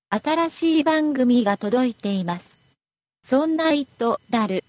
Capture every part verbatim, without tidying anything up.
新しい番組が届いています。そんな糸だる。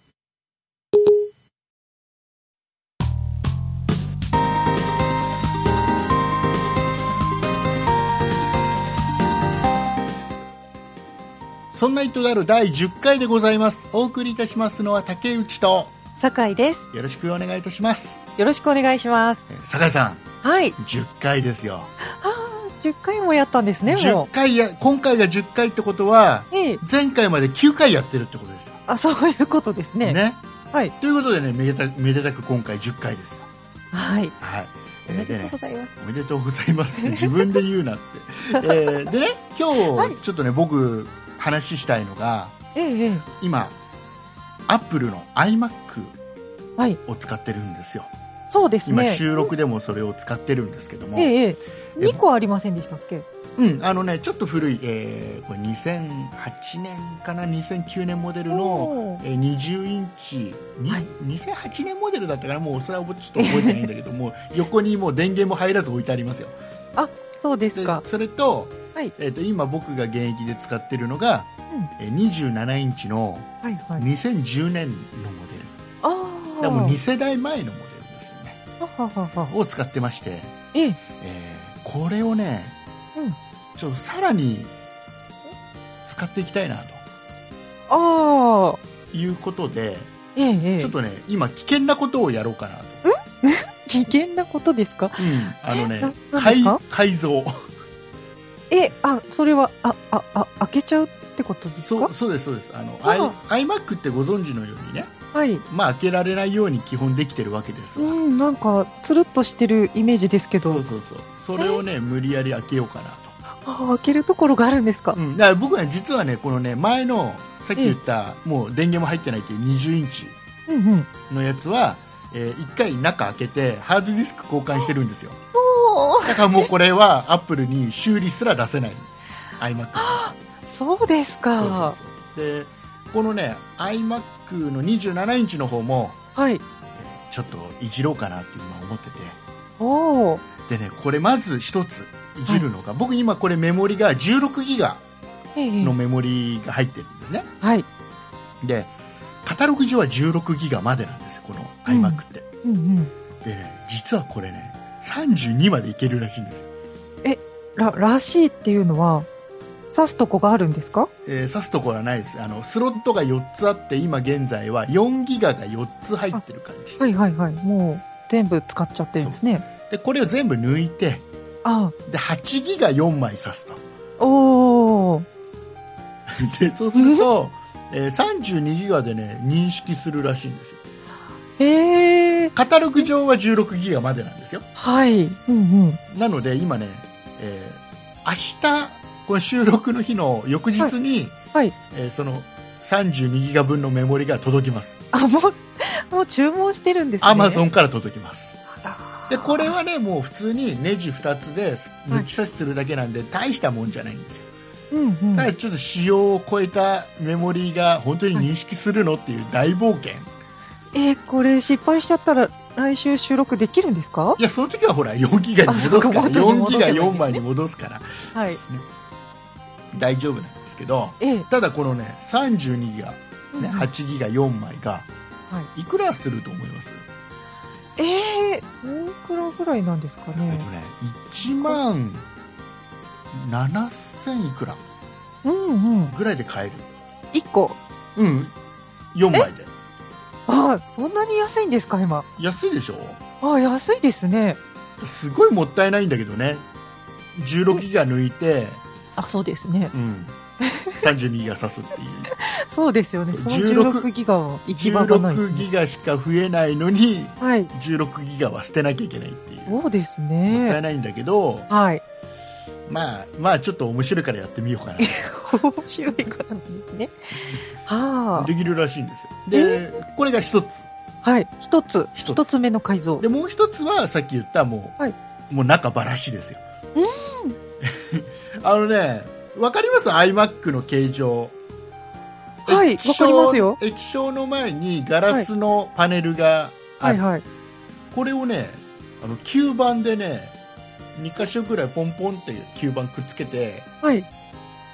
そんな糸だるだいじゅっかいでございます。お送りいたしますのは竹内と酒井です。 よろしくお願いいたします。 よろしくお願いします。 酒井さん、 はい。 じゅっかいですよ。 はあ、じゅっかいもやったんですね。もうじゅっかいや、今回がじゅっかいってことは、 ええ、 前回まできゅうかいやってるってことですよ。 あ、そういうことですね。 ね。 はい。 ということでね、めでためでたく今回じゅっかいですよ。 はい。 はい。 おめでとうございます。 おめでとうございます。自分で言うなって。えー、でね、今日、 はい、 ちょっとね、僕話したいのが、 ええええ、 今アップルの iMac はい、 を使ってるんですよ。 そうですね。 今収録でもそれを使ってるんですけども、 ええええ、にこありませんでしたっけ？ うん、あのね、ちょっと古い、えー、これにせんはちねんかな、にせんきゅうねんモデルの、えー、にじゅうインチに、はい、にせんはちねんモデルだったから、もうそれはちょっと覚えてないんだけども横にもう電源も入らず置いてありますよ。 あ、そうですか。 それと、 はい、 えーと、今僕が現役で使ってるのが、うん、えー、にじゅうななインチのにせんじゅうねんのモデル、 はいはい、 だからもうに世代前のモデルですよね。 はははを使ってまして、 えええー、これをね、うん、ちょっとさらに使っていきたいなということで、 ええ、 ちょっとね、今危険なことをやろうかなと。 危険なことですか？ うん、あのね、改, 改造え、あ、それはあああ開けちゃうってことですか？ そうそうですそうです。あの iMac ってご存知のようにね、はい、まあ開けられないように基本できてるわけですわ。 うん、なんかつるっとしてるイメージですけど、 そうそうそう、それをね無理やり開けようかなと。 あ、開けるところがあるんですか？ うん、だから僕は実はね、このね前のさっき言ったもう電源も入ってないというにじゅうインチのやつは、うんうん、えー、いっかい中開けてハードディスク交換してるんですよ。だからもうこれはアップルに修理すら出せない iMac そうですか。 そうそうそうで、このね iMac のにじゅうななインチの方も、はい、えー、ちょっといじろうかなって今思ってて、おでね、これまず一ついじるのが、はい、僕今これメモリがじゅうろくギガのメモリが入ってるんですね、はい、でカタログ上はじゅうろくギガまでなんですよ、この iMac って、うんうんうん、でね、実はこれねさんじゅうにまでいけるらしいんですよ。 え、ら、らしいっていうのは挿すとこがあるんですか？ えー、挿すところはないです。あのスロットがよっつあって、今現在はよんギガがよっつ入ってる感じ。 はいはいはい、もう全部使っちゃってるんですね。 でこれを全部抜いて、あではちギガよんまい挿すと。おーでそうすると、えー、さんじゅうにギガでね認識するらしいんですよ。へー、カタログ上はじゅうろくギガまでなんですよ。はい、うんうん、なので今ね、えー、明日この収録の日の翌日に、はいはい、えー、そのさんじゅうにギガ分のメモリが届きます。 あ、もう、もう注文してるんですね。 アマゾンから届きます。でこれはねもう普通にネジふたつで抜き差しするだけなんで、はい、大したもんじゃないんですよ、うんうん、ただちょっと仕様を超えたメモリが本当に認識するのっていう大冒険。 えー、これ失敗しちゃったら来週収録できるんですか？ いや、その時はほらよんギガに戻すから、よんギガよんまいに戻すから、はい、ね、大丈夫なんですけど、えー、ただこのねさんじゅうにギガ、ね、うんうん、はちギガよんまいがいくらすると思います？ えー、どのくらいぐらいなんですかね。えっとね、 いちまんななせんいくらぐらいで買える。 いっこ、 うん、よんまいで。 ああ、そんなに安いんですか今。 安いでしょ。 ああ、安いですね。 すごいもったいないんだけどね、じゅうろくギガ抜いて、 あ、そうですね、うん、 さんじゅうにギガ挿すっていうそうですよね。そのじゅうろくギガは行き場がないですね。 じゅうろくギガしか増えないのに、はい、じゅうろくギガは捨てなきゃいけないっていう。 そうですね、 もったいないんだけど、はい、まあまあちょっと面白いからやってみようかな面白いからなんですねはあ、 できるらしいんですよ。でこれが一つ、 はい、一つ一つ目の改造で、 もう一つはさっき言ったもう、はい、もう中ばらしですよ。うんあのね、わかります？ iMac の形状。 はい、わかりますよ。 液晶の前にガラスのパネルがある、はいはいはい、これをねあの吸盤でねに箇所ぐらいポンポンって吸盤くっつけて、はい、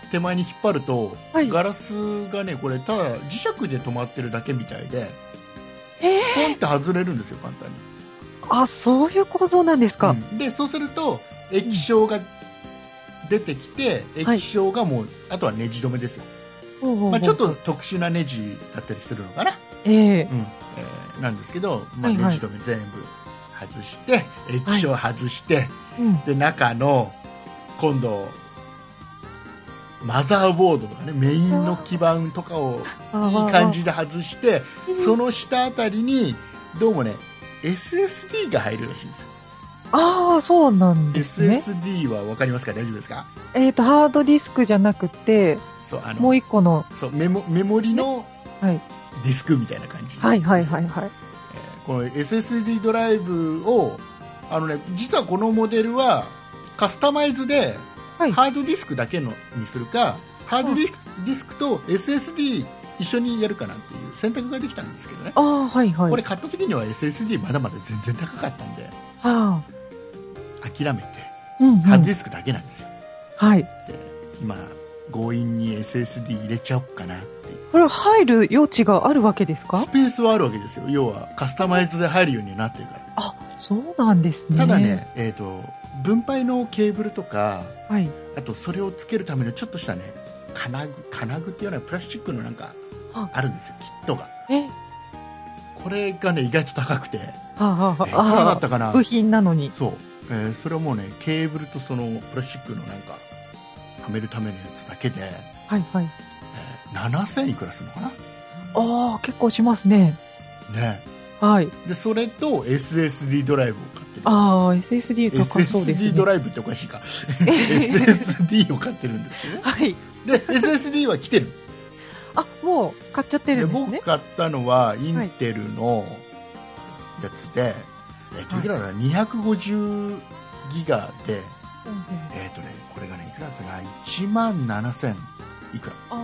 手前に引っ張ると、 はい、 ガラスがねこれただ磁石で止まってるだけみたいで、 えー、 ポンって外れるんですよ簡単に。 あ、そういう構造なんですか。うん、 でそうすると液晶が出てきて、うん、液晶がもう、はい、あとはネジ止めですよ。まあ、ちょっと特殊なネジだったりするのかな、 えーうんえー、なんですけど、まあ、ネジ止め全部外して、はいはい、液晶外して、はいうん、で中の今度マザーボードとかねメインの基板とかをいい感じで外してその下あたりにどうもね エスエスディー が入るらしいんですよ。 ああ、そうなんですね。 エスエスディー は分かりますか？大丈夫ですか？ えーとハードディスクじゃなくてそうあのもう一個のそう メモ、メモリのディスクみたいな感じ、 はいはいはいはい、 えー、この エスエスディー ドライブをあの、ね、実はこのモデルはカスタマイズでハードディスクだけのにするか、はい、ハードディスク、ディスクと エスエスディー 一緒にやるかなんていう選択ができたんですけどね。 あ、はいはい、 これ買った時には エスエスディー まだまだ全然高かったんで、 はあ、諦めて、 うんうん、 ハードディスクだけなんですよ。 はい、 で今強引に エスエスディー 入れちゃおうかなって。 これは入る余地があるわけですか？ スペースはあるわけですよ。要はカスタマイズで入るようになってるから。 あ、そうなんですね。 ただね、えーと、分配のケーブルとか、 はい、 あとそれをつけるためのちょっとしたね金具、金具っていうのはプラスチックのなんかあるんですよ、キットが。えこれがね意外と高くて、 はあはあ、 えー、いくらだったかな。 部品なのに。 そう、えー、それはもうねケーブルとそのプラスチックのなんかはめるためのやつだけで、 はいはい、 えー、ななせんいくらするのかな。 ああ、結構しますね。 ね、 はい。 でそれと エスエスディー ドライブを買ってる。 ああ、エスエスディー 高そうですね。 エスエスディー ドライブっておかしいかエスエスディー を買ってるんですよね。 はい。 で エスエスディー は来てる。 あ、もう買っちゃってるんですね。 で僕買ったのはインテルのやつで、はい、えっといくらだ、はい、にひゃくごじゅうギガで、うん、えっとねこれがねいくらだったかな、いちまんななせんいくらあ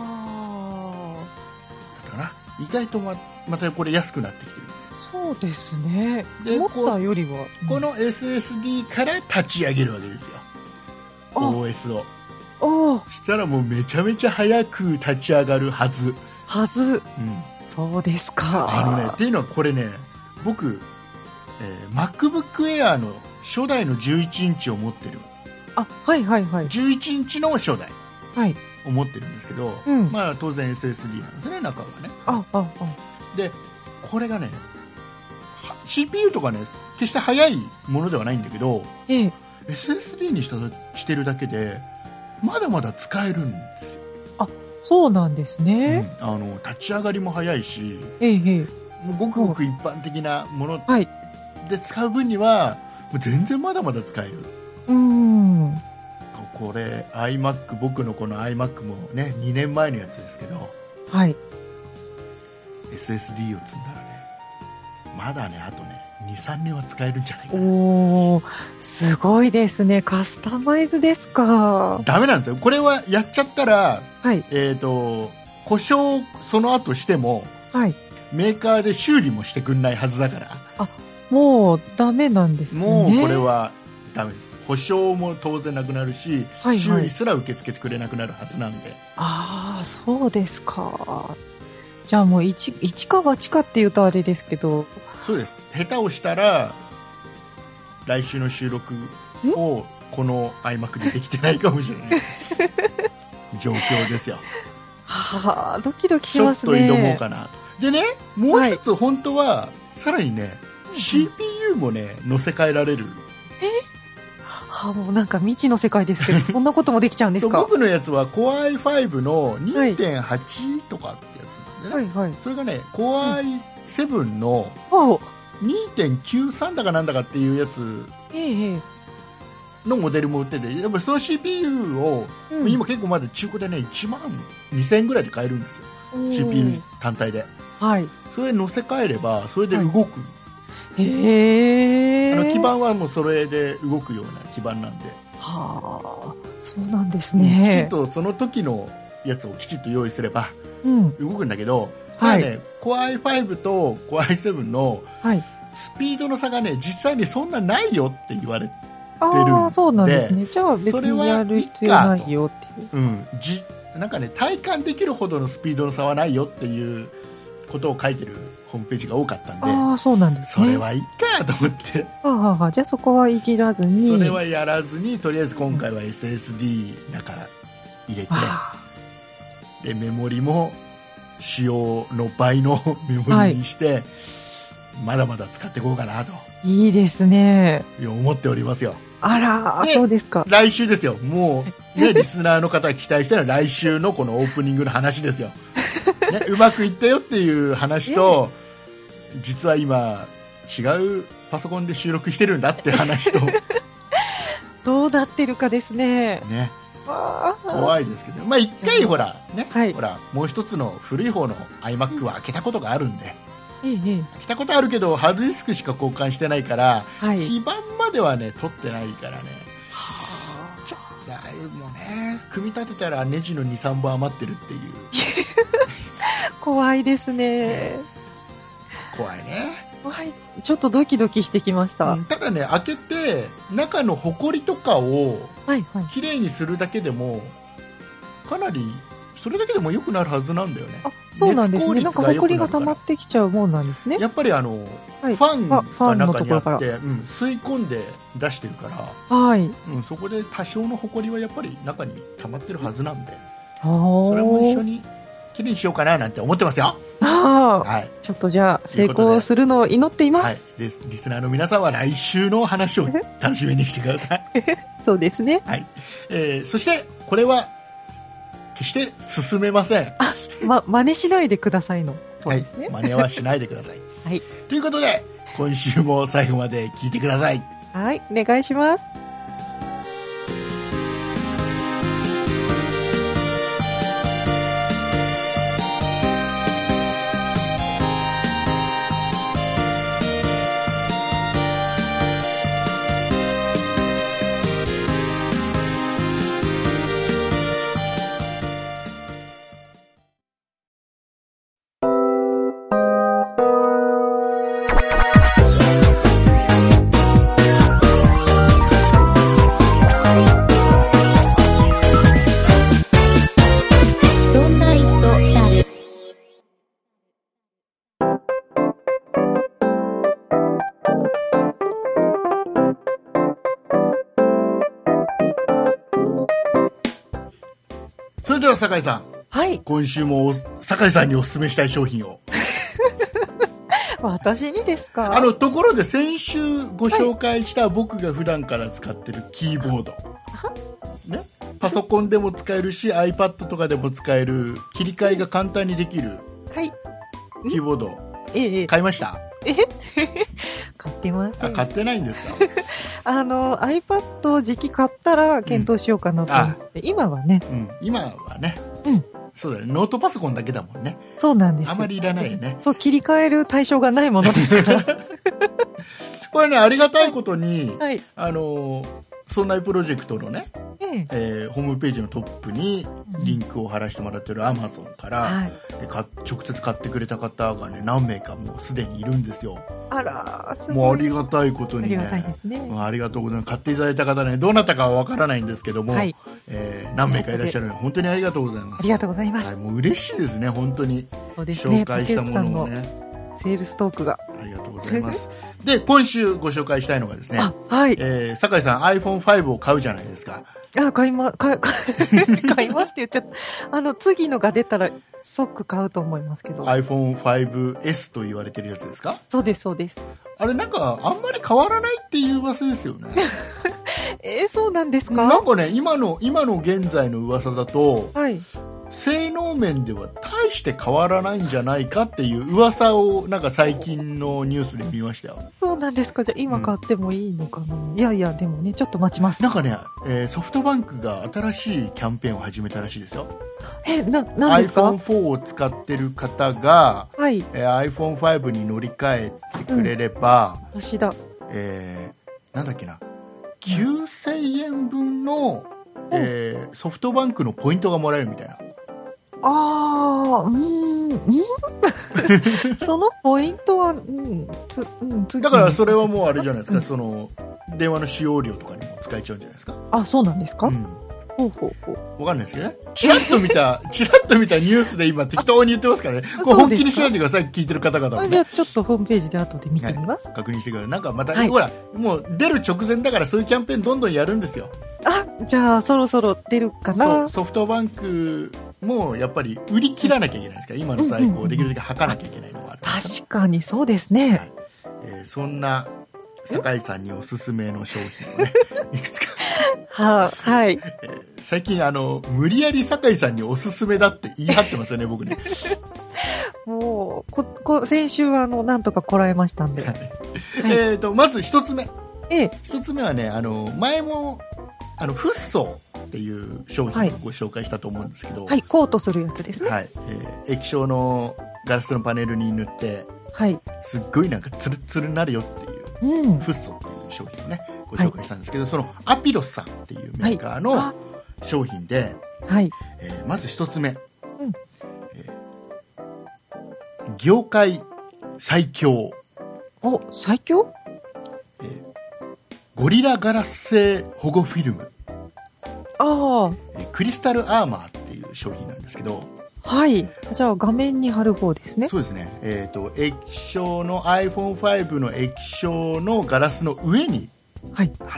だったかな。意外と ま, またこれ安くなってきてる。 そうですね。思ったよりはこ, この エスエスディー から立ち上げるわけですよ、 オーエス を。 おしたらもうめちゃめちゃ早く立ち上がるはずはず、 うん、 そうですか。 あのねっていうのはこれね僕、えー、MacBook Air の初代のじゅういちインチを持ってる。 あ、はいはいはい。 じゅういちインチの初代はいを持ってるんですけど、 うん、 まあ当然 エスエスディー なんですね、中がね。 あああでこれがね シーピーユー とかね決して速いものではないんだけど、 ええ、 エスエスディー にしたしてるだけでまだまだ使えるんですよ。 あ、そうなんですね、 うん、あの立ち上がりも早いし、 ええ、 もうごくごく一般的なもので使う分にはもう全然まだまだ使える。 うん、 これ iMac 僕のこの iMac もねにねんまえのやつですけど、 はい、 エスエスディー を積んだらねまだねあとね にさんねんは使えるんじゃないかな。 おー、すごいですね。カスタマイズですか。 ダメなんですよこれは。やっちゃったら、 はい、 えーと故障その後しても、はい、メーカーで修理もしてくんないはずだから。 あ、もうダメなんですね。 もうこれはダメです。保証も当然なくなるし、はいはい、修理すら受け付けてくれなくなるはずなんで。 ああ、そうですか。じゃあもう 一, 一か八かっていうとあれですけど。 そうです。下手をしたら来週の収録をこの iMac でできてないかもしれない状況ですよ。 はあ、ドキドキしますね。 ちょっと挑もうかなと。でね、もう一つ本当は、はい、さらにね シーピーユー もね乗せ替えられる。 え、はあ、もうなんか未知の世界ですけどそんなこともできちゃうんですか？ 僕のやつは Core アイファイブ の にてんはち とかってやつなんでね、はいはい、それがね Core アイセブン の にてんきゅうさん だかなんだかっていうやつのモデルも売ってて、やっぱその シーピーユー を、うん、今結構まだ中古でねいちまんにせんえんぐらいで買えるんですよ シーピーユー 単体で、はい、それ乗せ替えればそれで動く、はい、へえ。あの基板はもうそれで動くような基板なんで。 はあ、そうなんですね。 きちっとその時のやつをきちっと用意すれば動くんだけど、 うん、はい、 ね、Core アイファイブ と Core アイセブン のスピードの差がね実際にそんなないよって言われてるんで、 あそうなんですね。じゃあ別にやる必要ないよっていう。 うん、じなんかね、体感できるほどのスピードの差はないよっていうことを書いてるホームページが多かったんで、 あそうなんですね。 それはいいかと思って、 ああじゃあそこはいじらずに、 それはやらずに、とりあえず今回は エスエスディー 中入れて、でメモリも使用の倍のメモリにして、はい、まだまだ使っていこうかなと。 いいですね。 思っておりますよ。 あら、そうですか。 来週ですよ。もう、ね、リスナーの方が期待してるのは来週のこのオープニングの話ですよ。ね、うまくいったよっていう話と、実は今違うパソコンで収録してるんだって話とどうなってるかですね。 ね、怖いですけど、まあ一回ほらね、はい、ほらもう一つの古い方の iMac は開けたことがあるんで。 ええ、 開けたことあるけどハードディスクしか交換してないから、はい、基板まではね取ってないからね、はあ、ちょっとだいぶもね、組み立てたらネジの にさんぼん余ってるっていう怖いですね。 怖いね。 怖い。ちょっとドキドキしてきました、 うん、ただね、開けて中のホコリとかをきれいにするだけでもかなりそれだけでも良くなるはずなんだよね。 あ、そうなんですね。なんかホコリが溜まってきちゃうもんなんですね。 やっぱりあの、はい、ファンが中にあって、うん、吸い込んで出してるから、はい、うん、そこで多少のホコリはやっぱり中に溜まってるはずなんで、それも一緒にきれいにしようかななんて思ってますよ。 あ、はい、ちょっとじゃあ成功するのを祈っています。 はい、リス、リスナーの皆さんは来週の話を楽しみにしてください。 そうですね。 はい、えー、そしてこれは決して進めません。 あ、ま、真似しないでくださいの。そうですね。 はい、真似はしないでください。 はい。 ということで、今週も最後まで聞いてください。 はい、お願いします。 それでは酒井さん、 はい、 今週も酒井さんにお勧めしたい商品を。 私にですか。 あのところで先週ご紹介した僕が普段から使ってるキーボード、はい、ね、パソコンでも使えるし iPad とかでも使える切り替えが簡単にできるキーボード、 ええ、 買いました？ え買ってません。 あ、買ってないんですか？ あの iPad を時期買ったら検討しようかなと思って、うん、今はね、 うん、今はね、うん、そうだね、ノートパソコンだけだもんね。 そうなんですよ。 あまりいらないよね。 そう、切り替える対象がないものですからこれね、ありがたいことに、はい、あのそんなプロジェクトのね、えええー、ホームページのトップにリンクを貼らせてもらってる Amazon から、はい、か直接買ってくれた方がね何名かもうすでにいるんですよ。 あら、すごい。 もうありがたいことにね、 ありがたいですね。 ありがとうございます。買っていただいた方ね、どなたかはわからないんですけども、はい、えー、何名かいらっしゃるので本当にありがとうございます。 ありがとうございます。 はい、もう嬉しいですね、本当に。 そうですね、 紹介したものをね、 セールストークがありがとうございますで、今週ご紹介したいのがですね、 はい、 えー、酒井さん アイフォンファイブ を買うじゃないですか。 あ、買いま、買い、買いますって言っちゃった。あの、次のが出たら即買うと思いますけど。 アイフォンファイブエス と言われてるやつですか？ そうです、そうです。 あれなんか、あんまり変わらないっていう噂ですよね。 えー、そうなんですか？ なんかね、今の、今の現在の噂だと、 はい。 性能面では大して変わらないんじゃないかっていう噂をなんか最近のニュースで見ましたよ。 そうなんですか？じゃあ今買ってもいいのかな、うん、いやいやでもねちょっと待ちます。 なんかね、えー、ソフトバンクが新しいキャンペーンを始めたらしいですよ。 え、な、なんですか？ アイフォンフォー を使ってる方が、 はい、 えー、アイフォンファイブ に乗り換えてくれれば、 うん、私だ、 えー、なんだっけな、きゅうせんえんぶんの、うん、えー、ソフトバンクのポイントがもらえるみたいな。 ああ、うん、うんそのポイントは、うん、つ、うん、 だからそれはもうあれじゃないですか、その電話の使用料とかにも使えちゃうんじゃないですか。 あ、そうなんですか、うん、 ほうほうほう。わかんないですけどね。チラッと見た、チラッと見たニュースで今適当に言ってますからね。これ本気にしないでください、聞いてる方々も、ね。 じゃあちょっとホームページで後で見てみます。はい、 確認してください。なんかまた、はい、ほら、もう出る直前だからそういうキャンペーンどんどんやるんですよ。 あ、じゃあそろそろ出るかな。 ソフトバンクもやっぱり売り切らなきゃいけないですから、今の在庫をできるだけ測らなきゃいけないのもある、ね、 確かにそうですね。はい、 えー、そんな酒井さんにおすすめの商品をね、いくつかはあ、はい、 えー、最近あの無理やり酒井さんにおすすめだって言い張ってますよね僕ね。 もうここ先週はあのなんとかこらえましたんで、はい、 えーとまず一つ目、 ええ、 一つ目はね、あの前もあのフッ素っていう商品をご紹介したと思うんですけど、 はい、はい、コートするやつですね。 はい、えー、液晶のガラスのパネルに塗って、 はい、すっごいなんかツルツルになるよっていう、うん、フッ素っていう商品をねご紹介したんですけど、はい、そのアピロスさんっていうメーカーの商品で、 はい、 えー、まず一つ目、うん、 えー、業界最強。 お、最強、 えー、ゴリラガラス製保護フィルム、 あ、 えー、クリスタルアーマーっていう商品なんですけど、 はい、じゃあ画面に貼る方ですね。 そうですね、えーと、液晶の アイフォンファイブ の液晶のガラスの上に貼る、はい、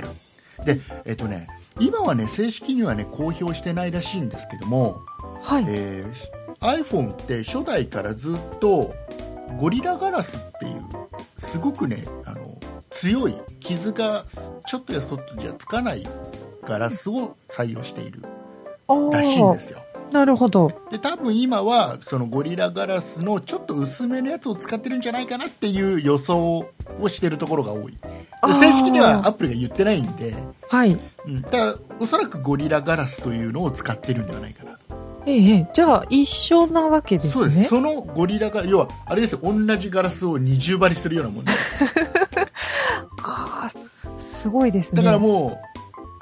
で、えーとね、今はね正式にはね公表してないらしいんですけども、 はい、 えー、iPhone って初代からずっとゴリラガラスっていうすごくねあの強い傷がちょっとやそっとじゃつかないガラスを採用しているらしいんですよ。 なるほど。 で多分今はそのゴリラガラスのちょっと薄めのやつを使ってるんじゃないかなっていう予想をしてるところが多い。で正式にはアップルが言ってないんで、 はい、 うん、だからおそらくゴリラガラスというのを使ってるんではないかな。 ええ、じゃあ一緒なわけですね。 そうです。そのゴリラが要はあれですよ、同じガラスを二重張りするようなもんです。 ああ、すごいですね。 だからもう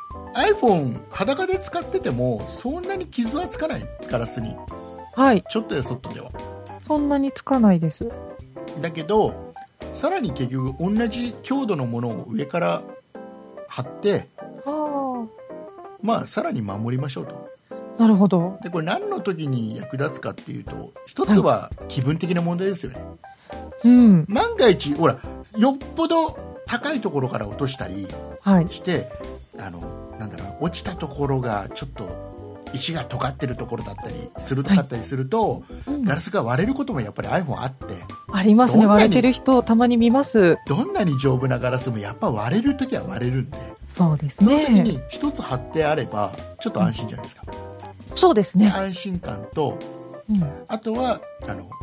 iPhone 裸で使っててもそんなに傷はつかない、ガラスに、 はい、 ちょっとやそっとではそんなにつかないです。 だけどさらに結局同じ強度のものを上から貼って、 あ、 まあさらに守りましょうと。 なるほど。 でこれ何の時に役立つかっていうと、一つは気分的な問題ですよね、 はい、うん、 万が一ほらよっぽど高いところから落としたりして、はい、あのなんだろう、落ちたところがちょっと石が尖ってるところだったりするかったりすると、はい、うん、ガラスが割れることもやっぱり iPhone あって、 ありますね。割れてる人たまに見ます。 どんなに丈夫なガラスもやっぱ割れるときは割れるんで、 そうですね、 その時に一つ貼ってあればちょっと安心じゃないですか、 うん、そうですね。 安心感と、うん、あとはあの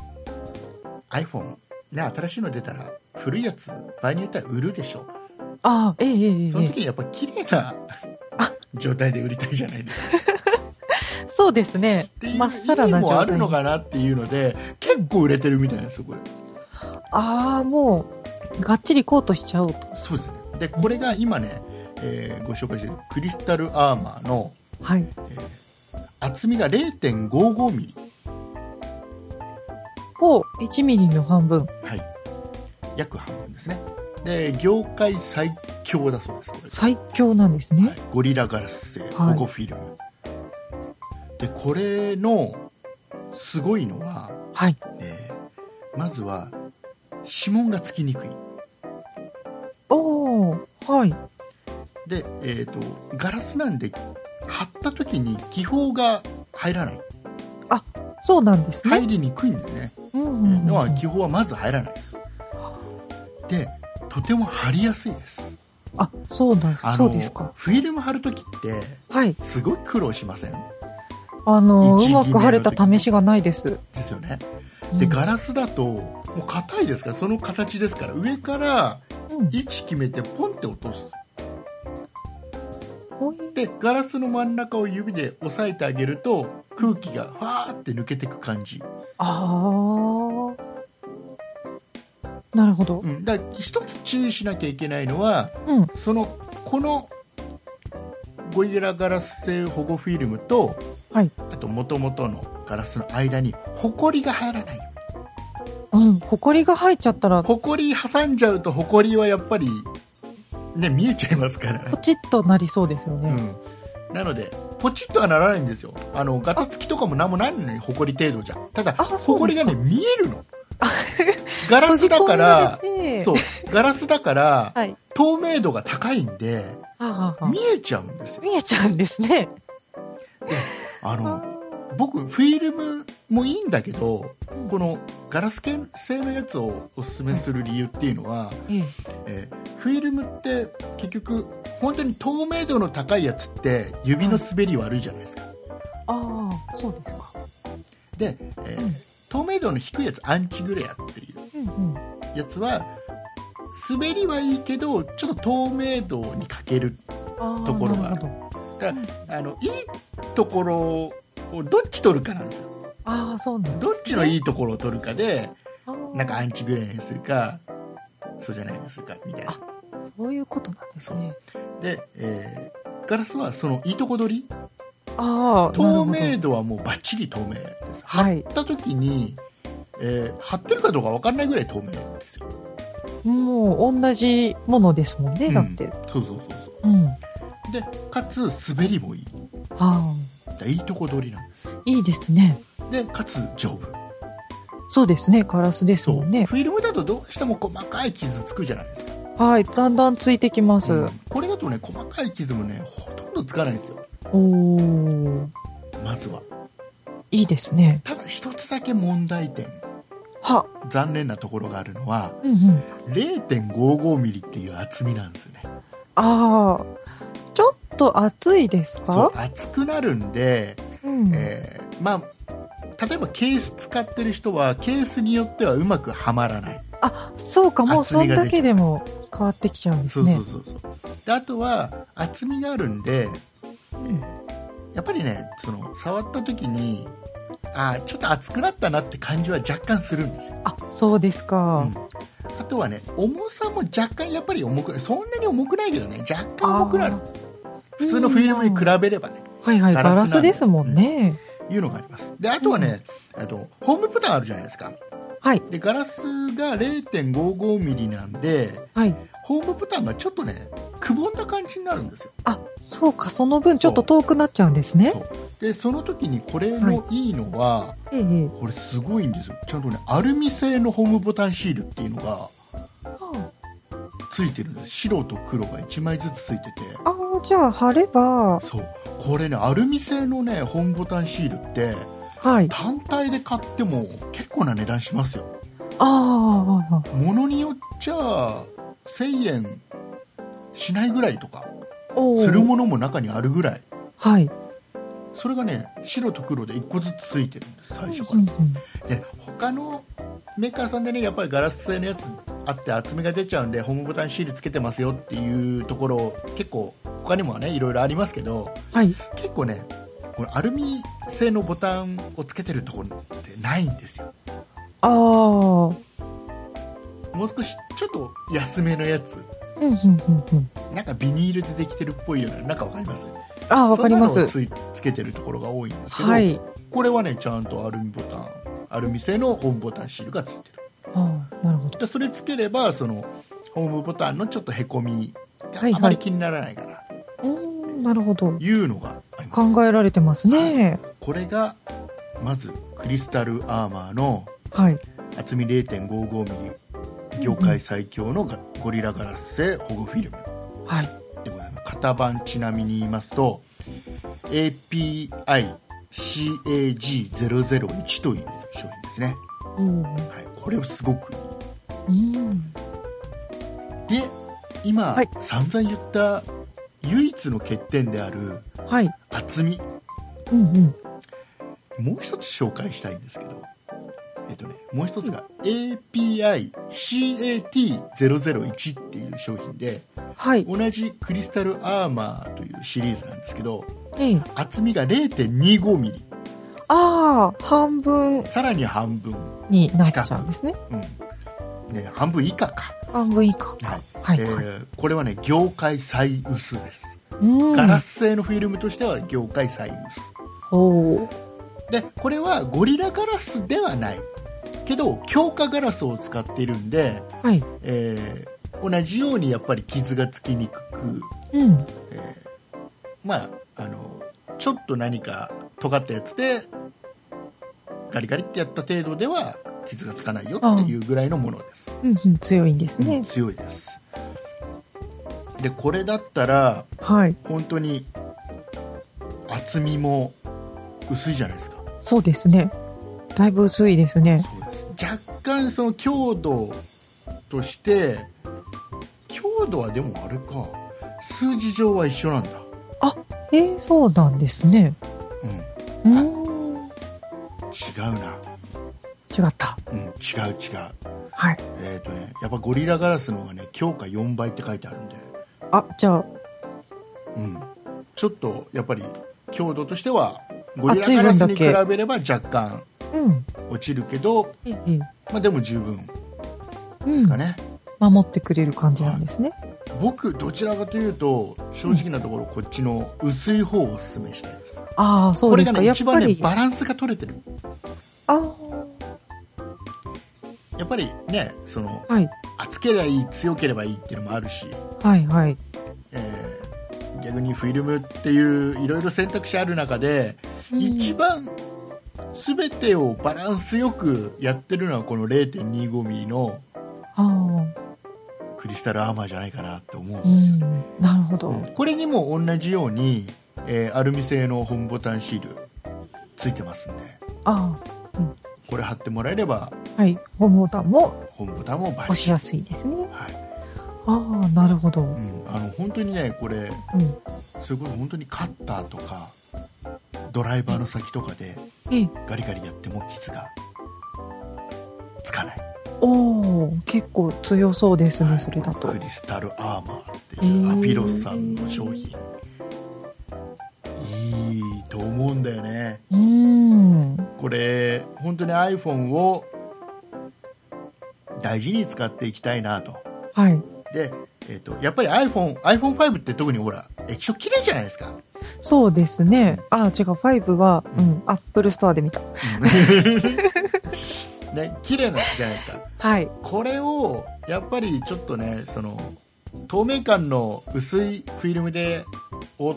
iPhone、ね、新しいの出たら古いやつ場合によっては売るでしょう。 あ、ええええ、 その時にやっぱ綺麗な状態で売りたいじゃないですか。 そうですね。まっさらな状態もあるのかなっていうので結構売れてるみたいですよこれ。 ああ、もうがっちりコートしちゃおうと。 そうですね。でこれが今ね、えー、ご紹介しているクリスタルアーマーの、 はい、 えー、厚みが れいてんごごミリ、 お、いちミリの半分、 はい、約半分ですね。で業界最強だそうです。これ最強なんですね、はい、 ゴリラガラス製保護フィルム、はい、でこれのすごいのは、 はい、 えー、まずは指紋がつきにくい。 おー、はい。 で、えーと、ガラスなんで貼った時に気泡が入らない。 あ、そうなんですね。 入りにくいんだよね、うんうんうんうん、のは気泡はまず入らないです。でとても貼りやすいです。 あ、そうなんです。そうですか。 フィルム貼るときって、はい、すごい苦労しません？ あのうまく貼れた試しがないです。 ですよね。で、うん、ガラスだともう硬いですから、その形ですから上から位置決めてポンって落とす、うん、でガラスの真ん中を指で押さえてあげると空気がファーって抜けていく感じ。 ああ、なるほど、 うん、だから一つ注意しなきゃいけないのは、 うん、 そのこのゴリラガラス製保護フィルムと、はい、あと元々のガラスの間にホコリが入らない。 うん、ホコリが入っちゃったら、 ホコリ挟んじゃうとホコリはやっぱりね、見えちゃいますからポチッとなりそうですよね、 うん、なのでポチッとはならないんですよ。あのガタつきとかも何もないのに、ホコリ程度じゃ。ただホコリがね見えるのガラスだからそうガラスだから、はい、透明度が高いんでははは見えちゃうんですよ。 見えちゃうんですね。 であの僕フィルムもいいんだけど、このガラス製のやつをおすすめする理由っていうのは、うんえー、フィルムって結局本当に透明度の高いやつって指の滑り悪いじゃないですか、はい、 ああそうですか。 で、えーうん、透明度の低いやつアンチグレアっていうやつは滑りはいいけどちょっと透明度に欠けるところがある。だからあのいいところをどっち取るかなんですよ。 ああそうなんですね。 どっちのいいところを取るかでなんかアンチグレーにするかそうじゃないにするかみたいな。 あそういうことなんですね。 で、えー、ガラスはそのいいとこ取り。 あ透明度はもうバッチリ透明です。貼った時に、えー、貼ってるかどうか分かんないぐらい透明ですよ。 もう同じものですもんね、うん、だってそうそうそうそう、うん、でかつ滑りもいい。 あいいとこ取りなんです。 いいですね。 でかつ丈夫。 そうですね、ガラスですもんね。 フィルムだとどうしても細かい傷つくじゃないですか。 はい、だんだんついてきます、うん、 これだとね細かい傷もねほとんどつかないんですよ。 おまずはいいですね。 ただ一つだけ問題点は残念なところがあるのは、 うんうん、 れいてんごごミリっていう厚みなんですよね。 ああちょっと厚いですか。 そう厚くなるんで、 うんえー、まあ例えばケース使ってる人はケースによってはうまくはまらない。 あそうかもうそんだけでも変わってきちゃうんですね。 そうそうそうそうであとは厚みがあるんで、うんえー、やっぱりねその触った時にあちょっと厚くなったなって感じは若干するんですよ。 あそうですか、うん、 あとはね重さも若干やっぱり重くないそんなに重くないけどね若干重くなる。普通のフィルムに比べればね、 はいはいガラスですもんね、 うん、いうのがあります。であとはね、うん、あとホームボタンあるじゃないですか。 はいでガラスが れいてんごごミリなんで、 はい、 ホームボタンがちょっとねくぼんだ感じになるんですよ。 あそうかその分ちょっと遠くなっちゃうんですね。 そうでその時にこれのいいのは、はい、これすごいんですよ。ちゃんとねアルミ製のホームボタンシールっていうのがついてるんです。白と黒がいちまいずつついてて、 あじゃあ貼ればそうこれねアルミ製のねホームボタンシールって、はい、単体で買っても結構な値段しますよ。 ああものによっちゃせんえんしないぐらいとかするものも中にあるぐらい。 はいそれがね白と黒でいっこずつついてるんです最初から、うんうん、で他のメーカーさんでねやっぱりガラス製のやつあって厚みが出ちゃうんでホームボタンシールつけてますよっていうところ結構他にもねいろいろありますけど、 はい、 結構ねこのアルミ製のボタンをつけてるところってないんですよ。 ああもう少しちょっと安めのやつ、 うんうんうんうん、 なんかビニールでできてるっぽいようななんかわかります？ あわかります。 そんなのを つ, つけてるところが多いんですけど、 はい、 これはねちゃんとアルミボタンアルミ製のホームボタンシールがついてる。 あなるほど。 でそれつければそのホームボタンのちょっとへこみがあまり気にならないかな、はいはい、 うんなるほどいうのがあります。 考えられてますね、 はい、これがまずクリスタルアーマーの厚み れいてんごごミリ 業界最強のゴリラガラス製保護フィルム、 はい、 でございます。型番ちなみに言いますと エーピーアイシーエージーゼロゼロいち という商品ですね、 うんはい、これすごくいい、うん、 で今、 はい、 散々言った唯一の欠点である厚み、 うんうんもう一つ紹介したいんですけど、えっとね、もう一つが エーピーアイシーエーティーゼロゼロいち っていう商品で、 はい、 同じクリスタルアーマーというシリーズなんですけど、 ええ、 厚みが れいてんにごミリ。 ああ半分さらに半分になっちゃうんですね、 うんね、半分以下か半分以下か、 はいはいえーはい、これはね業界最薄です。 うん、 ガラス製のフィルムとしては業界最薄。 おでこれはゴリラガラスではないけど強化ガラスを使っているんで、 はいえー、 同じようにやっぱり傷がつきにくく、 うんえー、まああのちょっと何か尖ったやつでガリガリってやった程度では傷がつかないよっていうぐらいのものです。 うんうん、強いんですね、 うん、強いです。でこれだったら、 はい、 本当に厚みも薄いじゃないですか。 そうですね、だいぶ薄いですね。 そうです。若干その強度として強度はでもあれか、数字上は一緒なんだ。 あ、えー、そうなんですね。 うん、 うん、 違うな。 違った。 うん、違う違う。 はい。 えっとね、やっぱゴリラガラスの方がね、強化よんばいって書いてあるんで。 あ、じゃあ、 うん、ちょっとやっぱり強度としてはゴリラガラスに比べれば若干落ちるけど、 うん、 まあでも十分ですかね、 うん、守ってくれる感じなんですね。 僕どちらかというと正直なところこっちの薄い方をおすすめしたいです。 ああ、そうですか。 これがね、一番ねバランスが取れてる。 ああ、 やっぱりね、その、 はい、 厚ければいい強ければいいっていうのもあるし、 はいはい、 えー、逆にフィルムっていういろいろ選択肢ある中で、うん、一番全てをバランスよくやってるのはこの ゼロてんにじゅうごミリ のクリスタルアーマーじゃないかなって思うんですよ、うん、 なるほど、 うん、これにも同じように、えー、アルミ製のホームボタンシールついてますんで、 あ、うん、 これ貼ってもらえれば、 はい、ホームボタンもホームボタンもバッチリ押しやすいですね。 はい、 ああ、なるほど、 うん、あの本当にねこれ、うん、それこそ本当にカッターとかドライバーの先とかでガリガリやっても傷がつかない。 おお、結構強そうですね、はい、それだと。 クリスタルアーマーっていうアピロスさんの商品、えー、いいと思うんだよね。 うん、 これ本当に iPhone を大事に使っていきたいなと。 はい。 で、えーと、やっぱり iPhone、アイフォンファイブ って特にほら液晶綺麗じゃないですか。 そうですね。あ、違う、ファイブは、うん、アップルストアで見た。 ね、綺麗なんじゃないですか。 はい。 これをやっぱりちょっとね、その透明感の薄いフィルムで覆って、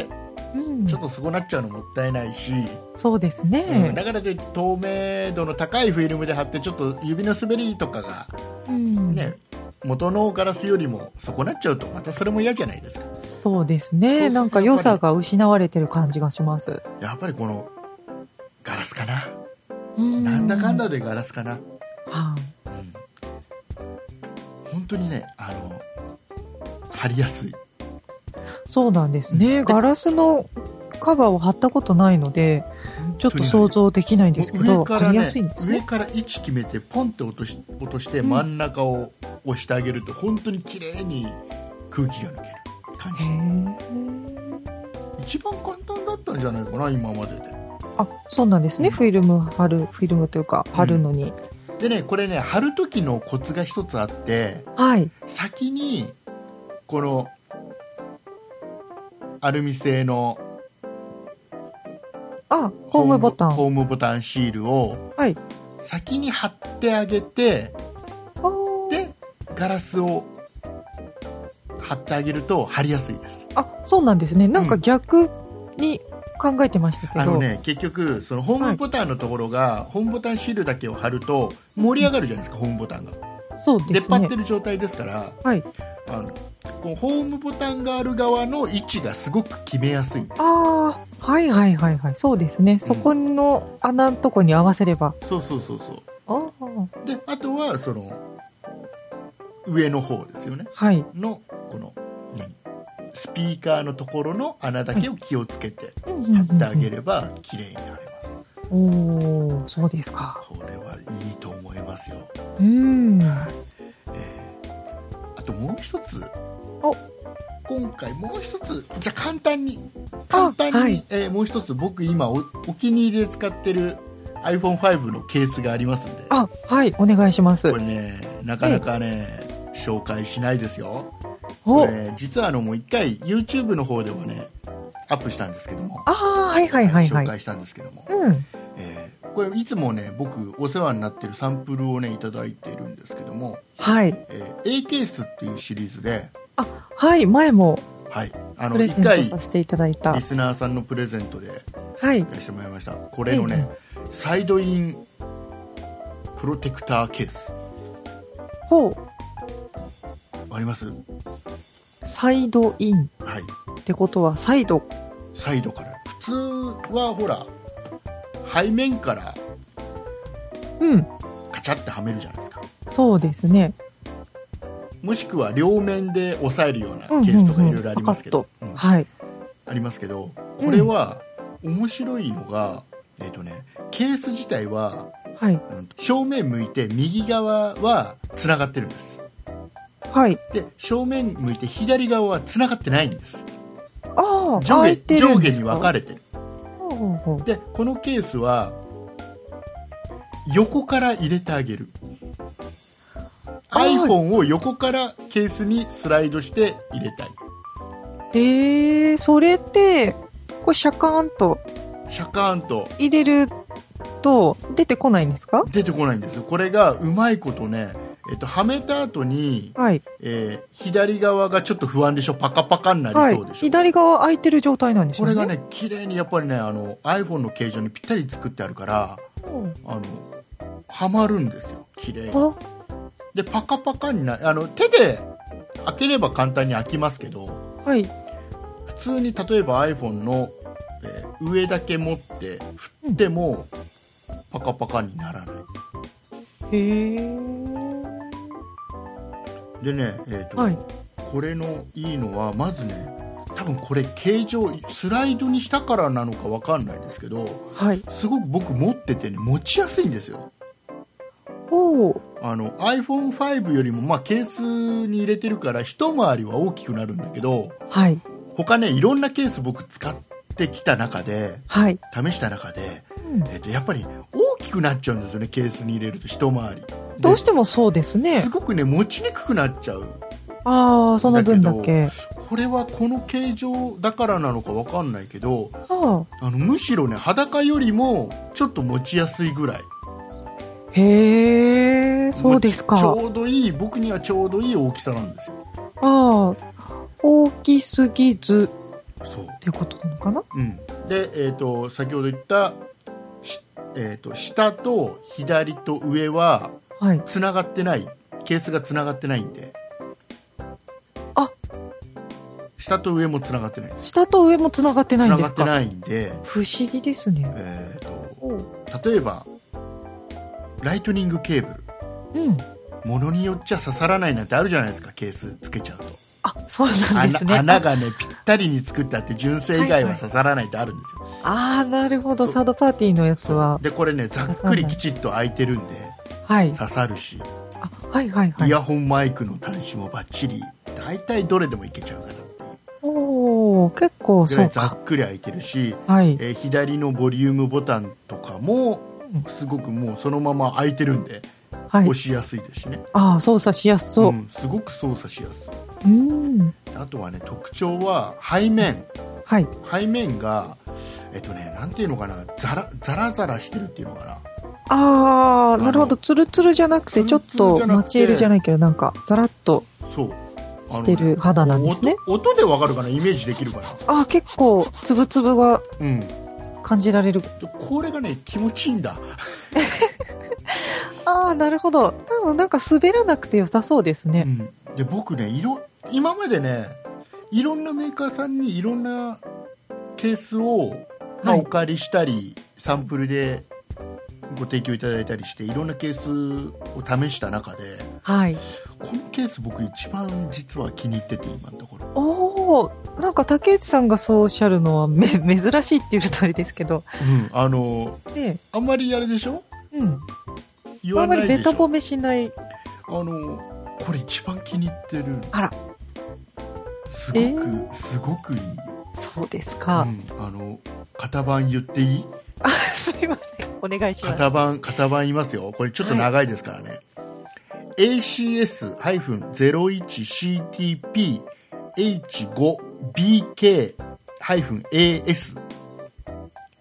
うん、ちょっとすごなっちゃうのもったいないし、 そうですね、 うん、だからといって透明度の高いフィルムで貼ってちょっと指の滑りとかが、うんね、元のガラスよりも損なっちゃうとまたそれも嫌じゃないですか。 そうですね。なんか良さが失われてる感じがします。 やっぱりこのガラスかな、なんだかんだでガラスかな、はあ、うん、本当にね、あの貼りやすい。 そうなんですね、うん、ガラスのカバーを貼ったことないのでちょっと想像できないんですけど、ね、貼りやすいんですね。 上から位置決めてポンって落とし、落として真ん中を押してあげると、うん、本当に綺麗に空気が抜ける感じ。一番簡単だったんじゃないかな、今までで。 あ、そうなんですね、うん、フィルム貼るフィルムというか貼るのに、 うん、でね、これね、貼る時のコツが一つあって、 はい、 先にこのアルミ製のあホームボタンホームボタンシールを先に貼ってあげて、はい、でガラスを貼ってあげると貼りやすいです。 あ、そうなんですね。なんか逆に考えてましたけど、 あのね、結局そのホームボタンのところが、はい、ホームボタンシールだけを貼ると盛り上がるじゃないですか、ホームボタンが。 そうですね、 出っ張ってる状態ですから、 はい、 あのこのホームボタンがある側の位置がすごく決めやすいんです。 ああ、はいはいはいはい、そうですね、うん、そこの穴のとこに合わせれば。 そうそうそうそう。 あで、あとはその上の方ですよね、 はい、 のこの何スピーカーのところの穴だけを気をつけて貼ってあげれば綺麗になります。 おー、そうですか。 これはいいと思いますよ。 うん、 えー、あともう一つ、 お今回もう一つ、じゃあ簡単に簡単に、はい、えー、もう一つ僕今 お, お気に入りで使ってる アイフォンファイブ のケースがありますんで。 あ、はい、お願いします。 これね、なかなかね、紹介しないですよ。これ実はあのもう一回 YouTube の方でもねアップしたんですけども、 あ、はいはいはいはい、 紹介したんですけども、 うん、 えー、これいつもね僕お世話になってるサンプルをねいただいているんですけども、 はい、 えー、A ケースっていうシリーズで、 あ、はい前もはい、あのプレゼントさせていただいたリスナーさんのプレゼントでやらしてもらいました、はい、これのね、えー、サイドインプロテクターケース。 ほう、 あります？ サイドイン、はい、ってことはサイドサイドから、普通はほら背面からうんカチャってはめるじゃないですか。 そうですね。 もしくは両面で押さえるようなケースとかいろいろありますけど、 うんうんうん、はい、 ありますけど、これは面白いのが、うん、えっとねケース自体は、はい、正面向いて右側はつながってるんです。 はい。 で正面向いて左側はつながってないんです。 ああ、 上下上下に分かれてる。でこのケースは横から入れてあげる。iPhone を横からケースにスライドして入れたい。 へえ、それってこれシャカーンとシャカーンと入れると出てこないんですか？ 出てこないんですよ。これがうまいことね、えっと、はめた後に、はい、えー、左側がちょっと不安でしょ。パカパカになりそうでしょ、はい、 左側空いてる状態なんでしょうね。 これがね綺麗にやっぱりねあの iPhone の形状にぴったり作ってあるから、うん、あのはまるんですよ綺麗に。でパカパカになあの手で開ければ簡単に開きますけど、 はい、 普通に例えば iPhone の、えー、上だけ持って振っても、うん、パカパカにならない。 へー。 でね、えーとはい、 これのいいのはまずね、多分これ形状スライドにしたからなのか分かんないですけど、 はい、 すごく僕持っててね持ちやすいんですよ。 おあの アイフォンファイブ よりも、まあ、ケースに入れてるから一回りは大きくなるんだけど、 はい、 他ねいろんなケース僕使ってきた中で、 はい、 試した中で、 うん、 えーとやっぱり大きくなっちゃうんですよね。ケースに入れると一回りどうしてもそうですね。 すごくね持ちにくくなっちゃう。 ああ、その分だけ。 これはこの形状だからなのか分かんないけど、 ああのむしろね裸よりもちょっと持ちやすいぐらい。 へえ、そうですか。 ちょうどいい、僕にはちょうどいい大きさなんですよ。 ああ、大きすぎずそうっていうことなのかな。 うん、で、えーと、先ほど言った、えーと、下と左と上はつながってない、はい、ケースがつながってないんで。 あ、 下と上もつながってないんです。 下と上もつながってないんですか。 つながってないんで不思議ですね。 えーと、例えばライトニングケーブル、うん、ものによっちゃ刺さらないなんてあるじゃないですか。ケースつけちゃうと。 あ、そうなんですね。 穴, 穴がねぴったりに作ってあって純正以外は刺さらないってあるんですよ。はいはい、 ああ、なるほど。サードパーティーのやつはでこれねざっくりきちっと開いてるんで、 はい、 刺さるし、 あ、はいはいはい、 イヤホンマイクの端子もバッチリ大体どれでもいけちゃうかなっていう。 おー、結構そうか。 ざっくり開いてるし、 はい、 えー、左のボリュームボタンとかもすごくもうそのまま開いてるんで、はい、押しやすいですしね。 ああ、操作しやすそう、うん、 すごく操作しやすい。うん、 あとはね特徴は背面、 はい、 背面がえっとねなんていうのかな、ザラザラザラしてるっていうのかな。 ああ、なるほど。ツルツルじゃなくてちょっとマチエルじゃないけどなんかザラッとしてる肌なんですね。 音, 音でわかるかな、イメージできるかな。 ああ、結構つぶつぶが感じられる、 うん、これがね気持ちいいんだ。 ああ、なるほど。多分なんか滑らなくて良さそうですね。 うん、で僕ね色今までねいろんなメーカーさんにいろんなケースを、まあ、お借りしたり、はい、サンプルでご提供いただいたりしていろんなケースを試した中で、 はい、 このケース僕一番実は気に入ってて今のところ。 おお、なんか竹内さんがそうおっしゃるのはめ珍しいっていうとあれですけど、 うん、あの、ね、あんまりあれでしょ、 うん、言わないでしょ、あんまりベタ褒めしない。 あのこれ一番気に入ってる。 あら、 すごく、えー、すごくいい。 そうですか、 うん、あの型番言っていい？ あ、すいません、お願いします。 型番型番言いますよ。これちょっと長いですからね、はい、エーシーエスゼロいちシーティーピーエイチファイブビーケーエーエス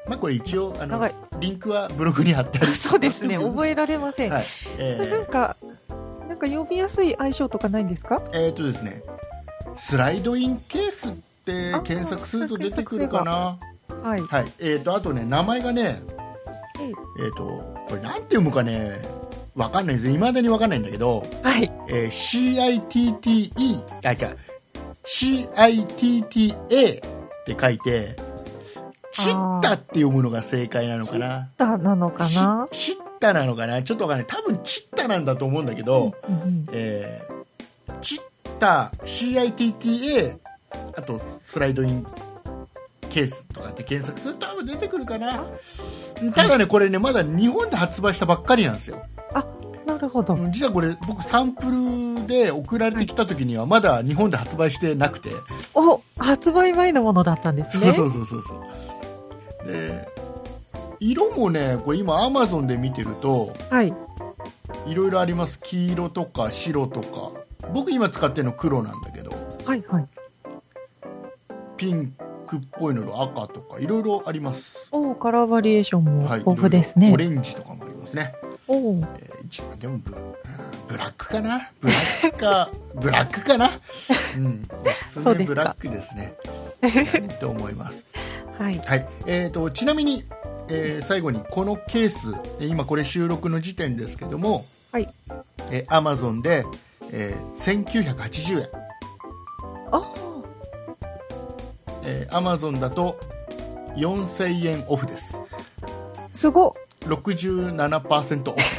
まあこれ一応あのリンクはブログに貼ってある。 そうですね、覚えられません。はい、えー、それなんかなんか呼びやすい相性とかないんですか？ えっとですね、スライドインケースって検索すると出てくるかな。はい。はい。えっとあとね、名前がね、えっとこれなんて読むかね、わかんないです。未だにわかんないんだけど、はい。えー、シーアイティーティーイー あ、じゃあ シーアイティーティーエー って書いて、チッタって読むのが正解なのかな。 チッタなのかな。 チッタなのかな。ちょっとわかんない。多分チッタなんだと思うんだけど、うんうんうん、えー、チッタ シーアイティーティーエー あとスライドインケースとかって検索すると多分出てくるかな。ただね、これねまだ日本で発売したばっかりなんですよ。 あ、なるほど。 実はこれ僕サンプルで送られてきた時にはまだ日本で発売してなくて、 お、発売前のものだったんですね。 そうそうそうそう。で色もね、これ今アマゾンで見てると、はい、いろいろあります。黄色とか白とか、僕今使ってるの黒なんだけど、はいはい、ピンクっぽいのと赤とかいろいろあります。 お、カラーバリエーションも豊富ですね。 はい、オレンジとかもありますね。お、えー、一番でも ブ, ブラックかな、ブラックかブラックかな、うん、おすすめブラックですね。と思います。はい、はい。えーとちなみに、えー、最後にこのケース、今これ収録の時点ですけども、はい、えー、Amazon で、えー、せんきゅうひゃくはちじゅうえん。あ、えー、Amazon だとよんせんえんオフです。 すごっ。 ろくじゅうななパーセント オフ。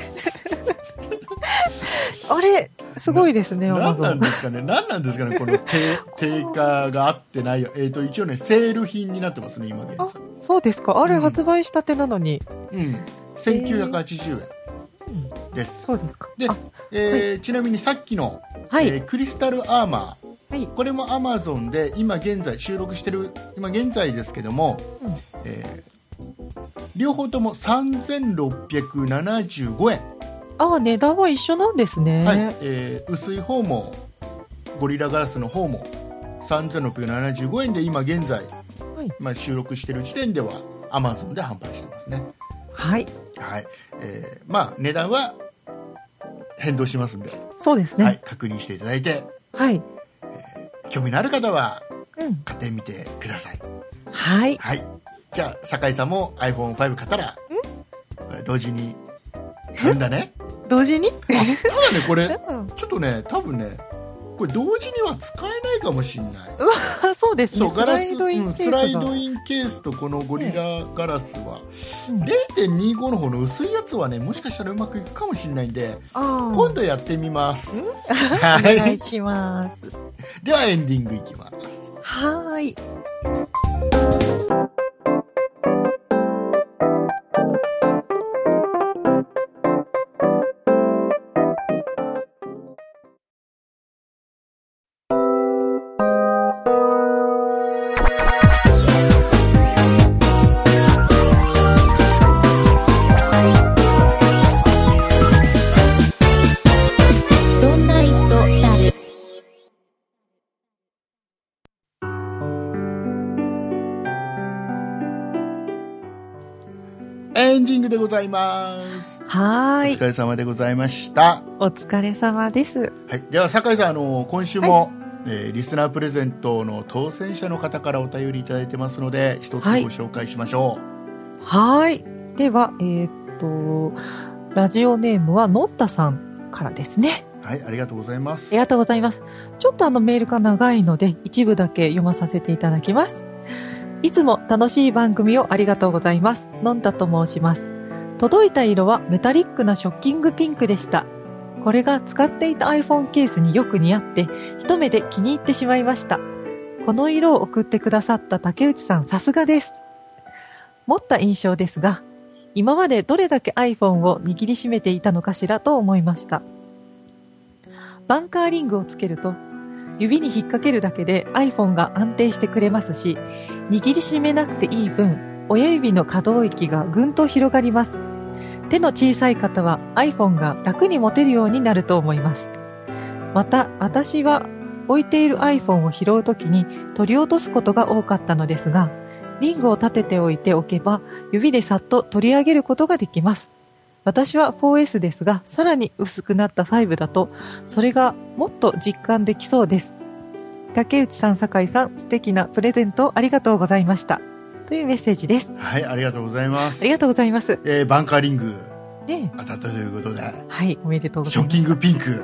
あれすごいですね。 何なんですかね。何なんですかね。この定価があってないよ。えっと一応ねセール品になってますね今現在。あ、 そうですか。あれ、うん、発売したてなのに。 うん。せんきゅうひゃくはちじゅうえんです。 えー、そうですか。 で、えーはい、ちなみにさっきの、はい、えー、クリスタルアーマー、はい、これも Amazon で今現在収録してる今現在ですけども、うん、えー、両方ともさんぜんろっぴゃくななじゅうごえん。 ああ、値段は一緒なんですね。 はい、えー、薄い方もゴリラガラスの方もさんぜんろっぴゃくななじゅうごえんで今現在、はい、まあ、収録している時点では Amazon で販売してますね。 はい、 はい、えー、まあ値段は変動しますんで、 そうですね、 はい、確認していただいて、はい、えー、興味のある方は買ってみてください。 うん、はい、 はい、じゃあ酒井さんも アイフォンファイブ 買ったらこれ同時に買うんだね。 同時に？あ、 ただねこれちょっとね多分ねこれ同時には使えないかもしれない。 うわ、そうですね。 そう、ガラス、スライドインケース、うん、スライドインケースとこのゴリラガラスは、うん、れいてんにご の方の薄いやつはねもしかしたらうまくいくかもしれないんで今度やってみます。 はい、お願いします。 ではエンディングいきます。 はーい。 エンディングでございます。 はい。 お疲れ様でございました。 お疲れ様です。 はい。では酒井さん、あの今週も、はい、えー、リスナープレゼントの当選者の方からお便りいただいてますので一つご紹介しましょう。はい。ではえー、っとラジオネームはのったさんからですね。 はい、ありがとうございます。 ありがとうございます。ちょっとあのメールが長いので一部だけ読まさせていただきます。いつも楽しい番組をありがとうございます。のんたと申します。届いた色はメタリックなショッキングピンクでした。これが使っていた iPhone ケースによく似合って一目で気に入ってしまいました。この色を送ってくださった竹内さんさすがです。持った印象ですが、今までどれだけ iPhone を握りしめていたのかしらと思いました。バンカーリングをつけると指に引っ掛けるだけで iPhone が安定してくれますし、握りしめなくていい分、親指の可動域がぐんと広がります。手の小さい方は iPhone が楽に持てるようになると思います。また、私は置いている iPhone を拾うときに取り落とすことが多かったのですが、 リングを立てておいておけば、指でさっと取り上げることができます。私は フォーエス ですが、さらに薄くなったファイブだと、それがもっと実感できそうです。竹内さん、酒井さん、素敵なプレゼントありがとうございました。というメッセージです。 はい、ありがとうございます。 ありがとうございます。 えー、バンカーリング、 ね、 当たったということで。 はい、おめでとうございます。 ショッキングピンク。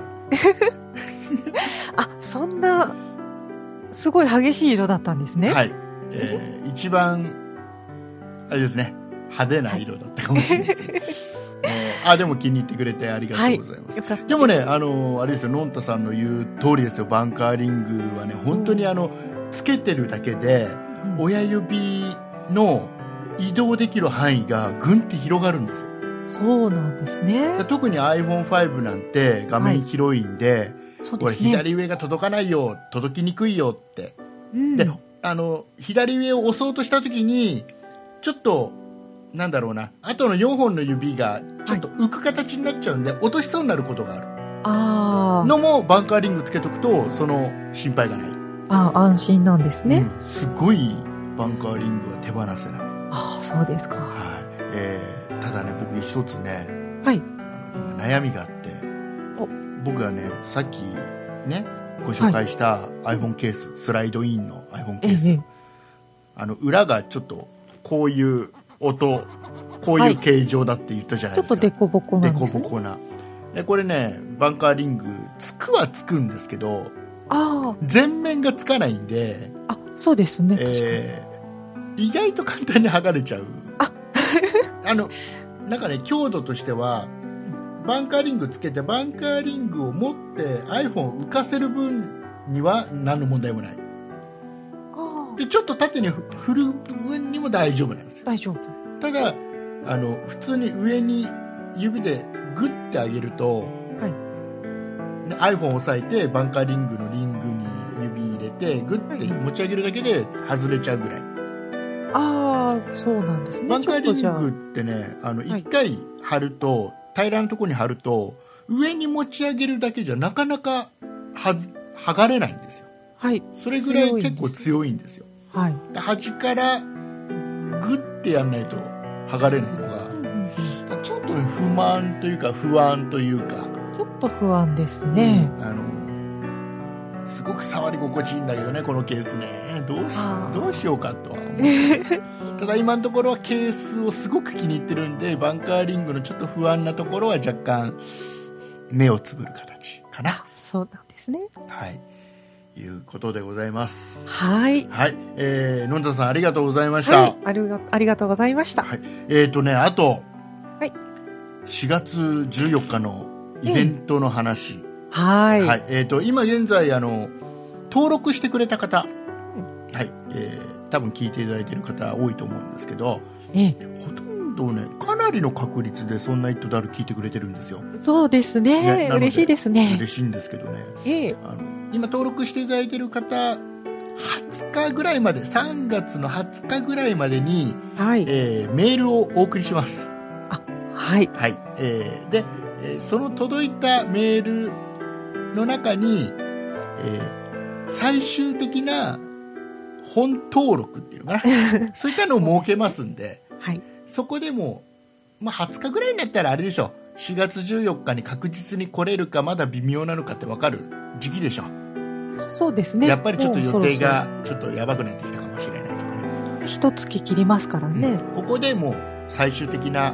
あ、そんな、すごい激しい色だったんですね。 はい。えー、一番、あれですね、派手な色だったかもしれないです、ね。えー、あ、でも気に入ってくれてありがとうございます。はい、よかったです。でもね、あのー、あれですよ、のんたさんの言う通りですよ、バンカーリングはね、本当にあの、つけてるだけで、うん、親指の移動できる範囲がぐんって広がるんですよ。 そうなんですね。 特に アイフォンファイブ なんて画面広いんで、はい、そうですね、これ左上が届かないよ、届きにくいよって。うん、で、あの、左上を押そうとしたときに、ちょっと、なんだろうな、あとのよんほんの指がちょっと浮く形になっちゃうんで、はい、落としそうになることがある。あのもバンカーリングつけとくと、その心配がない。 ああ、安心なんですね、 うん。すごいバンカーリングは手放せない。 ああ、そうですか。はい。 えー、ただね、僕一つね、 はい。 あの今悩みがあって、僕がね、さっきね、ご紹介した iPhone ケース、はい、スライドインの iPhone ケース、ええ、あの裏がちょっとこういう音、こういう形状だって言ったじゃないですか。 はい、ちょっとデコボコなんですね。 デコボコな。でこれね、バンカーリングつくはつくんですけど、あ全面がつかないんで、 あ、そうですね、 えー、意外と簡単に剥がれちゃう。ああのなんかね、強度としてはバンカーリングつけてバンカーリングを持って iPhone を浮かせる分には何の問題もない。でちょっと縦に振る分にも大丈夫なんですよ。 大丈夫。 ただあの普通に上に指でグッて上げると、はいね、iPhone を押さえてバンカーリングのリングに指入れてグッて持ち上げるだけで外れちゃうぐらい。 ああ、そうなんですね。 バンカーリングってね、あのいっかい貼ると、平らなところに貼ると上に持ち上げるだけじゃなかなかは剥がれないんですよ。はい、それぐらい結構強いんですよ。はい、端からグッてやらないと剥がれないのが、うんうんうん、ちょっと不満というか不安というか、 ちょっと不安ですね、 うん、あのすごく触り心地いいんだけどね、このケースね。どうし、どうしようかとは思うただ今のところはケースをすごく気に入ってるんで、バンカーリングのちょっと不安なところは若干目をつぶる形かな。 そうなんですね。 はい、いうことでございます。 はい。 はい。えー、のんたさんありがとうございました。はい、 ありが、ありがとうございました。はい。 えっ、ー、とね、あと、はい。しがつじゅうよっかのイベントの話。 えー、はい。 はい。えっ、ー、と、今現在、あの、登録してくれた方、うん、はい。えー、多分聞いていただいている方多いと思うんですけど、えー、ほとんどね、かなりの確率でそんなイットダル聞いてくれてるんですよ。 そうですね。ね、嬉しいですね。 嬉しいんですけどね。えー、あの今登録していただいている方はつかぐらいまで、さんがつのはつかぐらいまでに、はい、えー、メールをお送りします。 あ、はい、 はい、えー、で、えー、その届いたメールの中に、えー、最終的な本登録っていうのかなそういったのを設けますんで、そ, はい、そこでも、まあ、はつかぐらいになったらあれでしょう、しがつじゅうよっかに確実に来れるかまだ微妙なのかって分かる時期でしょ。 そうですね。 やっぱりちょっと予定がちょっとやばくなってきたかもしれないとかね。 一月切りますからね、うん、 ここでもう最終的な、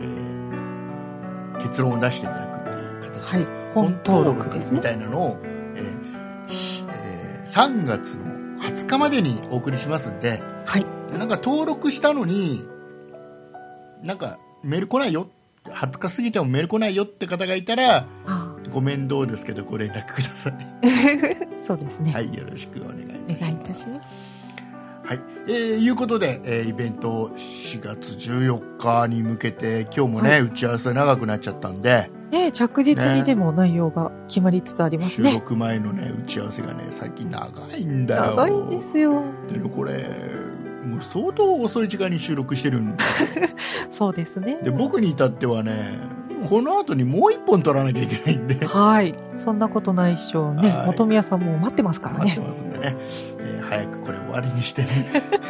えー、結論を出していただくっていう形で、はい、 本登録ですねみたいなのを、えーえー、さんがつのはつかまでにお送りしますんで、はい、なんか登録したのになんかメール来ないよ、はつか過ぎてもメール来ないよって方がいたら、ご面倒ですけどご連絡くださいそうですね。 はい、よろしくお願いいたします。 お願いいたします。 はい、えー、いうことで、えー、イベントしがつじゅうよっかに向けて今日もね、はい、打ち合わせ長くなっちゃったんで、 ね、着実にでも内容が決まりつつありますね。 収録前のね打ち合わせがね最近長いんだよ。 長いんですよ。 でね、これもう相当遅い時間に収録してるんですそうですね。 で僕に至ってはね、この後にもう一本取らなきゃいけないんではい、そんなことないっしょね。本宮さんも待ってますからね。 待ってますんでね、えー、早くこれ終わりにしてね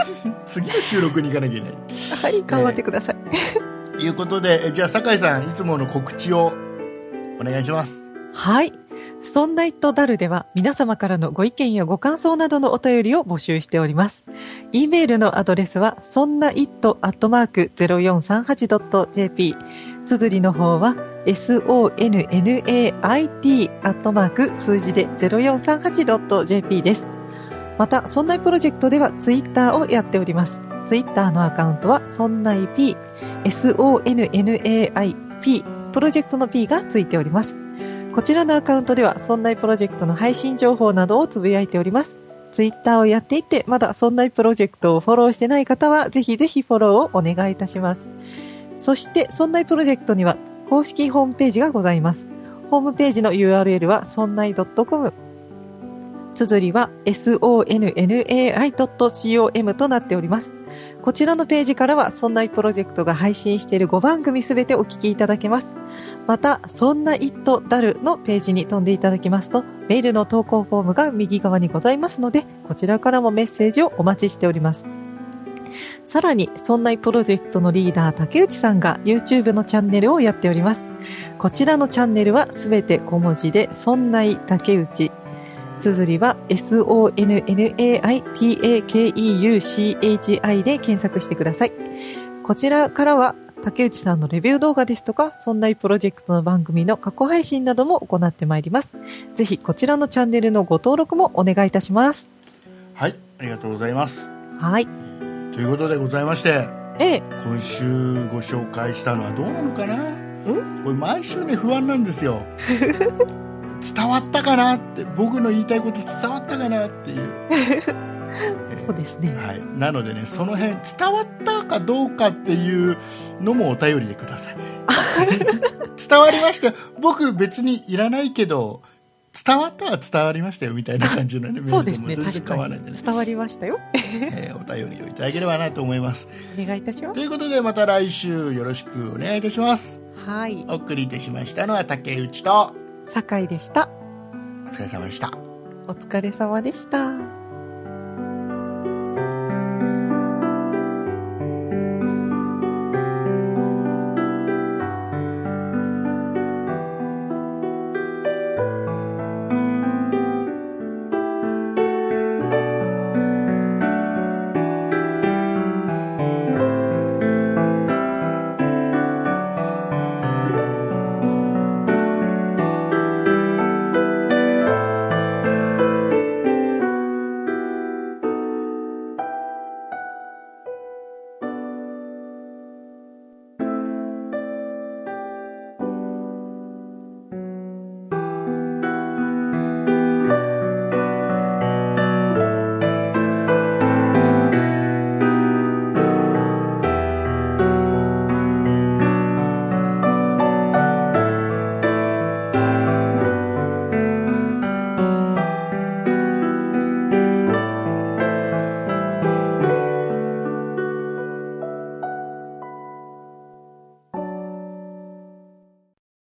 次の収録に行かなきゃいけない。 はい、頑張ってください。 ということで、じゃあ酒井さん、いつもの告知をお願いします。 はい。そんなイットダルでは皆様からのご意見やご感想などのお便りを募集しております。e メールのアドレスはそんな イット アットマーク ゼロよんさんはち ドット ジェーピー。綴りの方は ソンナイト アットマーク数字で ゼロよんさんはち ドット ジェーピー です。また、そんないプロジェクトではツイッターをやっております。ツイッターのアカウントはそんない P、ソンナイP、プロジェクトの P がついております。こちらのアカウントでは、そんないプロジェクトの配信情報などをつぶやいております。ツイッターをやっていて、まだそんないプロジェクトをフォローしてない方は、ぜひぜひフォローをお願いいたします。そして、そんないプロジェクトには公式ホームページがございます。ホームページの ユーアールエル はそんない .com。綴りは ソンナイ ドット コム となっております。こちらのページからは、そんないプロジェクトが配信しているごばんぐみすべてお聞きいただけます。また、そんな イット ダル のページに飛んでいただきますと、メールの投稿フォームが右側にございますので、こちらからもメッセージをお待ちしております。さらに、そんないプロジェクトのリーダー竹内さんが YouTube のチャンネルをやっております。こちらのチャンネルはすべて小文字で、そんない竹内。綴りは ソンナイト タケウチ で検索してください。こちらからは竹内さんのレビュー動画ですとか、そんないプロジェクトの番組の過去配信なども行ってまいります。ぜひこちらのチャンネルのご登録もお願いいたします。 はい、ありがとうございます。 はい。 ということでございまして、 ええ、 今週ご紹介したのはどうなのかな。んこれ毎週ね不安なんですよ。伝わったかなって、僕の言いたいこと伝わったかなっていうそうですね、 はい、なのでね、その辺伝わったかどうかっていうのもお便りでください伝わりました、僕別にいらないけど伝わったは伝わりましたよみたいな感じのねそうですね、 全然構わないんでね、 伝わりましたよ、 えー、お便りをいただければなと思います。 お願いいたします。 ということでまた来週よろしくお願いいたします。 はい、 お送りいたしましたのは竹内と酒井でした。 お疲れ様でした。 お疲れ様でした。